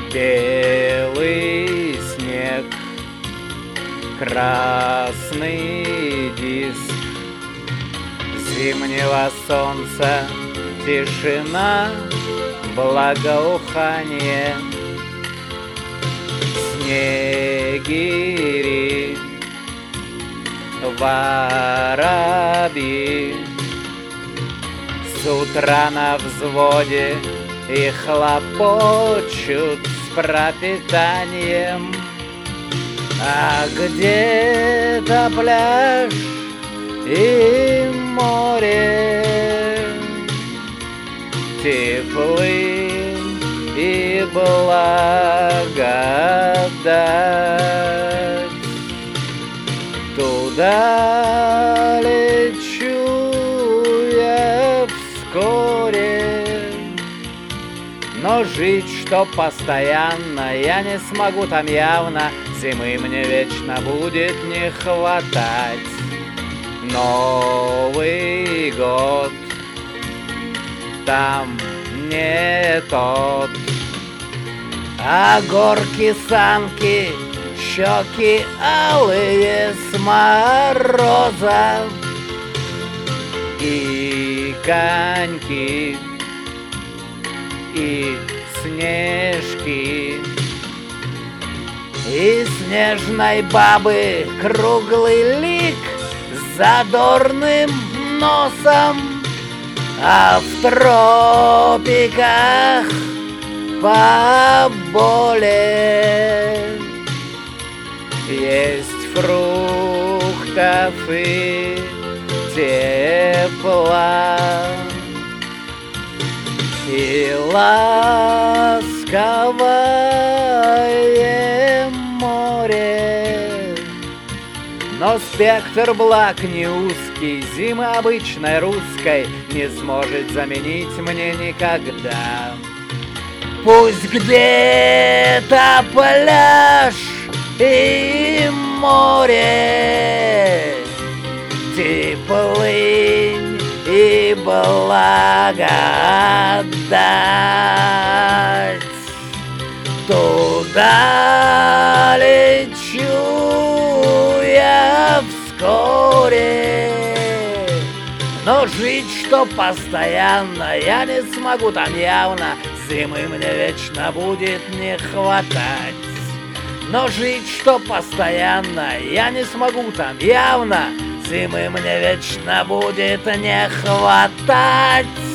Белый снег, красный диск зимнего солнца, тишина, благоухание. Снегири, воробьи с утра на взводе и хлопочут с пропитанием. А где-то пляж и море теплы и благодать. Туда лечу я вскоре, но жить, что постоянно, я не смогу там явно. Зимы мне вечно будет не хватать. Новый год там не тот, а горки, санки, щеки алые с мороза и коньки, и снежки, и снежной бабы круглый лик с задорным носом. А в тропиках поболее есть фруктов и тепла, и ласковое море. Но спектр благ не узкий, зимы обычной русской не сможет заменить мне никогда. Пусть где-то пляж и море теплы и благодать. Туда лечу я вскоре, но жить, что постоянно, я не смогу там явно. Зимы мне вечно будет не хватать. Но жить, что постоянно, я не смогу там явно. Зимы мне вечно будет не хватать.